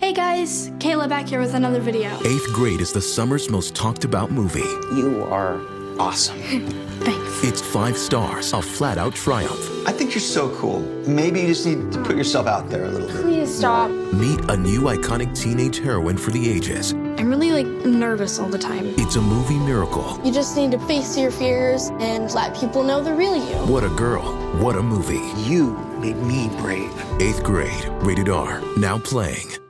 Hey guys, Kayla back here with another video. 8th Grade is the summer's most talked about movie. You are awesome. Thanks. It's 5 stars, a flat-out triumph. I think you're so cool. Maybe you just need to put yourself out there a little bit. Please stop. Meet a new iconic teenage heroine for the ages. I'm really nervous all the time. It's a movie miracle. You just need to face your fears and let people know the real you. What a girl, what a movie. You made me brave. 8th Grade, rated R, now playing.